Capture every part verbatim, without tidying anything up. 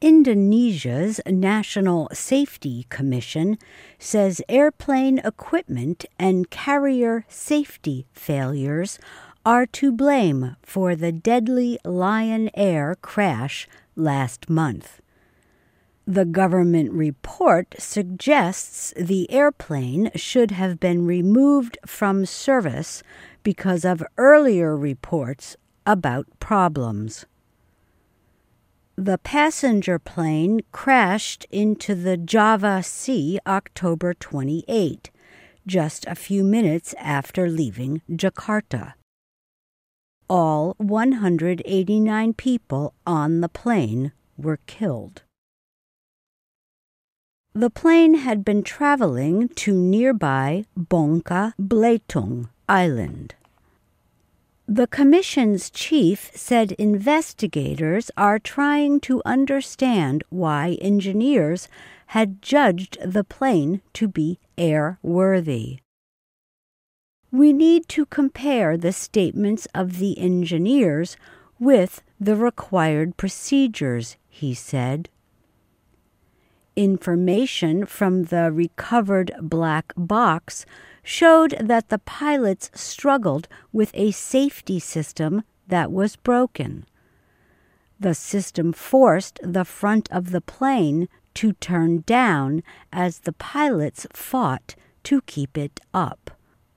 Indonesia's National Safety Commission says airplane equipment and carrier safety failures are to blame for the deadly Lion Air crash last month. The government report suggests the airplane should have been removed from service because of earlier reports about problems. The passenger plane crashed into the Java Sea October twenty-eighth, just a few minutes after leaving Jakarta. All one hundred eighty-nine people on the plane were killed. The plane had been traveling to nearby Bangka Belitung Island. The commission's chief said investigators are trying to understand why engineers had judged the plane to be airworthy. We need to compare the statements of the engineers with the required procedures, he said. Information from the recovered black box showed that the pilots struggled with a safety system that was broken. The system forced the front of the plane to turn down as the pilots fought to keep it up.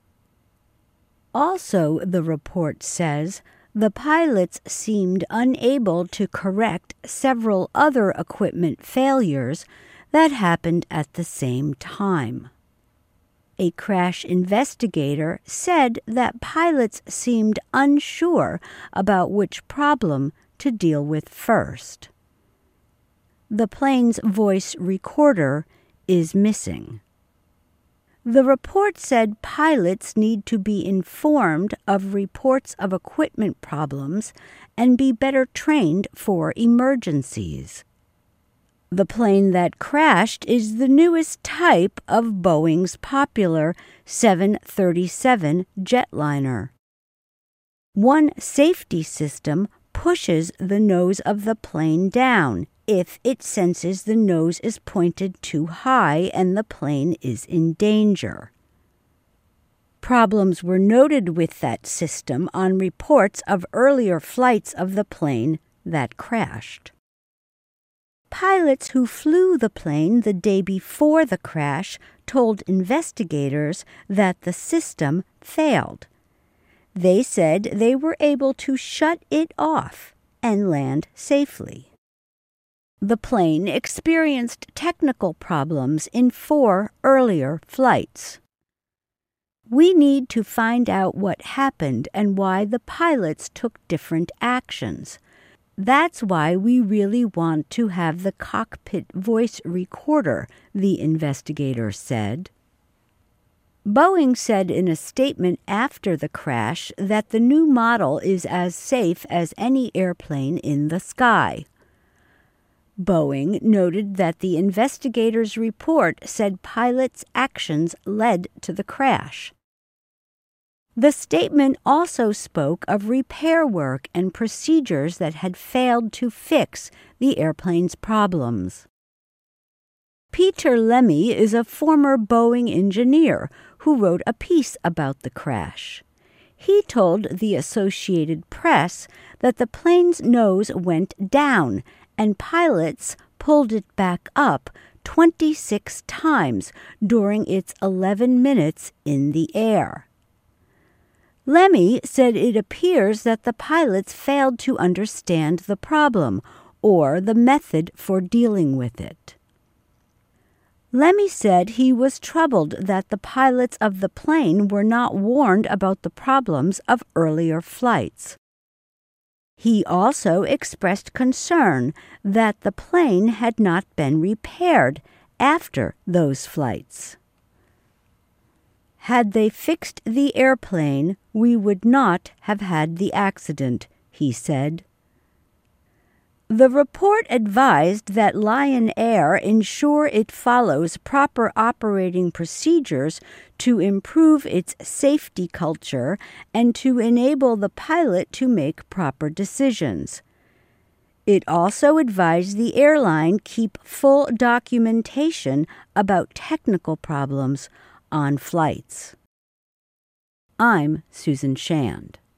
Also, the report says, the pilots seemed unable to correct several other equipment failures that happened at the same time. A crash investigator said that pilots seemed unsure about which problem to deal with first. The plane's voice recorder is missing. The report said pilots need to be informed of reports of equipment problems and be better trained for emergencies. The plane that crashed is the newest type of Boeing's popular seven thirty-seven jetliner. One safety system pushes the nose of the plane down if it senses the nose is pointed too high and the plane is in danger. Problems were noted with that system on reports of earlier flights of the plane that crashed. Pilots who flew the plane the day before the crash told investigators that the system failed. They said they were able to shut it off and land safely. The plane experienced technical problems in four earlier flights. We need to find out what happened and why the pilots took different actions. That's why we really want to have the cockpit voice recorder, the investigator said. Boeing said in a statement after the crash that the new model is as safe as any airplane in the sky. Boeing noted that the investigators' report said pilots' actions led to the crash. The statement also spoke of repair work and procedures that had failed to fix the airplane's problems. Peter Lemmy is a former Boeing engineer who wrote a piece about the crash. He told the Associated Press that the plane's nose went down and pilots pulled it back up twenty-six times during its eleven minutes in the air. Lemmy said it appears that the pilots failed to understand the problem or the method for dealing with it. Lemmy said he was troubled that the pilots of the plane were not warned about the problems of earlier flights. He also expressed concern that the plane had not been repaired after those flights. Had they fixed the airplane, we would not have had the accident, he said. The report advised that Lion Air ensure it follows proper operating procedures to improve its safety culture and to enable the pilot to make proper decisions. It also advised the airline keep full documentation about technical problems on flights. I'm Susan Shand.